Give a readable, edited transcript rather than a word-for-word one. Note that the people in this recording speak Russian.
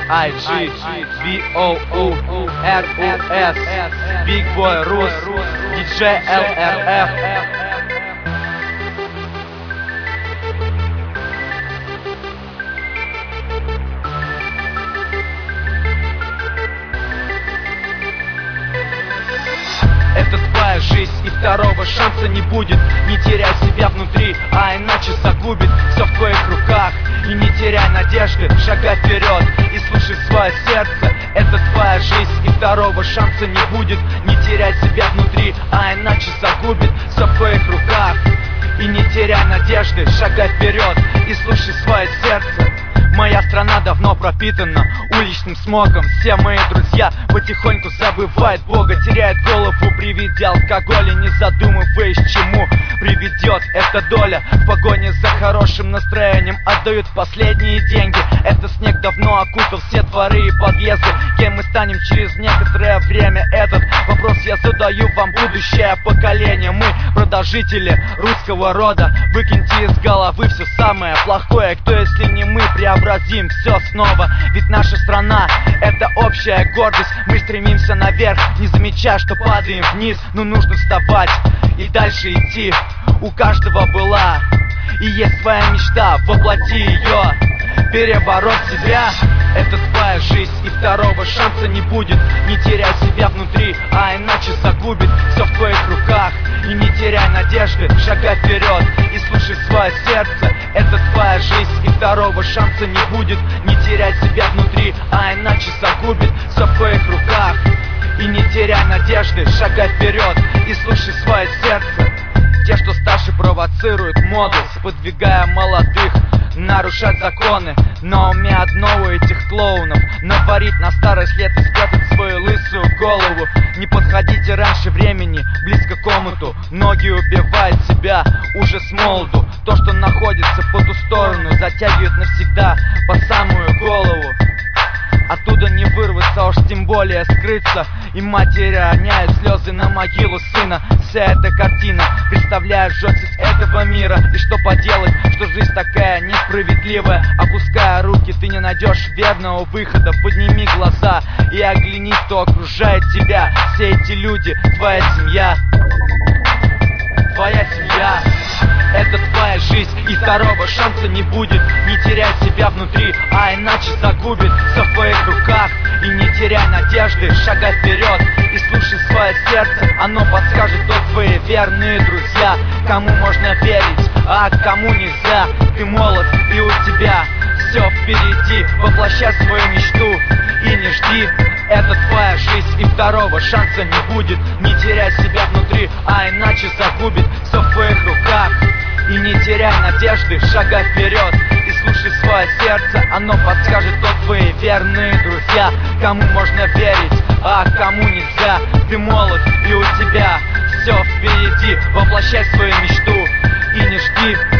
IG, VOU, RUS, Big Boy Rus, DJ LRF. Это твоя жизнь, и второго шанса не будет. Не теряй себя внутри, а иначе загубит. Все в твоих руках, и не теряй надежды. Шагай вперед и слушай свое сердце. Это твоя жизнь, и второго шанса не будет. Не теряй себя внутри, а иначе загубит. Все в твоих руках, и не теряй надежды. Шагай вперед и слушай свое сердце. Моя страна давно пропитана уличным смогом. Все мои друзья потихоньку забывают Бога, теряют голову при виде алкоголя, не задумываясь, чему приведет эта доля. В погоне за хорошим настроением отдают последние деньги. Этот снег давно окутал все дворы и подъезды. Кем мы станем через некоторое время? Этот вопрос я задаю вам, будущее поколение. Мы продолжители русского рода. Выкиньте из головы все самое плохое. Кто, если не мы, преобразим все снова? Ведь наша страна — это общая гордость. Мы стремимся наверх, не замечая, что падаем вниз. Но нужно вставать и дальше идти. У каждого была и есть своя мечта, воплоти ее, перебороть себя. Это твоя жизнь, и второго шанса не будет. Не теряй себя внутри, а иначе загубит. Все в твоих руках, и не теряй надежды. Шагай вперед и слушай свое сердце. Это твоя жизнь, и второго шанса не будет. Не теряй себя внутри, а иначе загубит. Все в твоих руках, и не теряй надежды. Шагай вперед и слушай свое сердце. Те, что старше, провоцируют моду, сподвигая молодых нарушать законы. На уме одно у этих клоунов: наварить на старость лет и спрятать свою лысую голову. Не подходите раньше времени близко к омуту. Многие убивают себя уже с молоду. То, что находится по ту сторону, затягивает навсегда по самую голову. Оттуда не вырваться, а уж тем более скрыться. И матери роняют слезы на могилу сына. Вся эта картина представляет жестокость этого мира. И что поделать, что жизнь такая несправедливая. Опуская руки, ты не найдешь верного выхода. Подними глаза и оглянись, кто окружает тебя. Все эти люди, твоя семья. Твоя семья. Это твоя жизнь, и второго шанса не будет. Не теряй себя внутри, а иначе загубит. Все в твоих руках, и не теряй надежды. Шагай вперед и слушай свое сердце. Оно подскажет, кто твои верные друзья. Кому можно верить, а кому нельзя. Ты молод, и у тебя все впереди. Воплощай свою мечту и не жди. Это твоя жизнь, и второго шанса не будет. Не теряй себя внутри, а иначе загубит. Все в твоих руках, и не теряй надежды. Шагай вперед и слушай свое сердце. Оно подскажет, кто твои верные друзья. Кому можно верить, а кому нельзя. Ты молод, и у тебя все впереди. Воплощай свою мечту и не жди.